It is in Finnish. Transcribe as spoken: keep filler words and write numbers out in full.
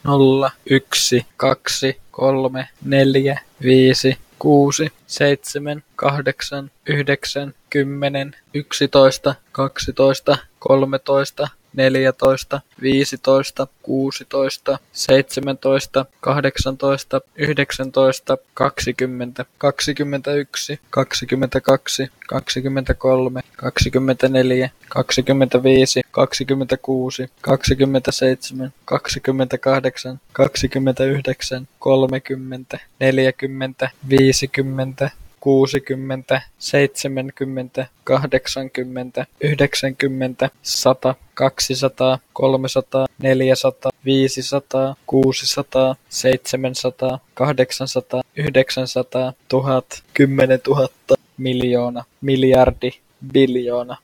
nolla, yksi, kaksi, kolme, neljä, viisi, kuusi, seitsemän, kahdeksan, yhdeksän, kymmenen, yksitoista, kaksitoista, kolmetoista, neljätoista, viisitoista, kuusitoista, seitsemäntoista, kahdeksantoista, yhdeksäntoista, kaksikymmentä, kaksikymmentäyksi, kaksikymmentäkaksi, kaksikymmentäkolme, kaksikymmentäneljä, kaksikymmentäviisi, kaksikymmentäkuusi, kaksikymmentäseitsemän, kaksikymmentäkahdeksan, kaksikymmentäyhdeksän, kolmekymmentä, neljäkymmentä, viisikymmentä, kuusikymmentä, seitsemänkymmentä, kahdeksankymmentä, yhdeksänkymmentä, sata, kaksisataa, kolmesataa, neljäsataa, viisisataa, kuusisataa, seitsemänsataa, kahdeksansataa, yhdeksänsataa, tuhat, kymmenentuhatta, miljoona, miljardi, biljoona.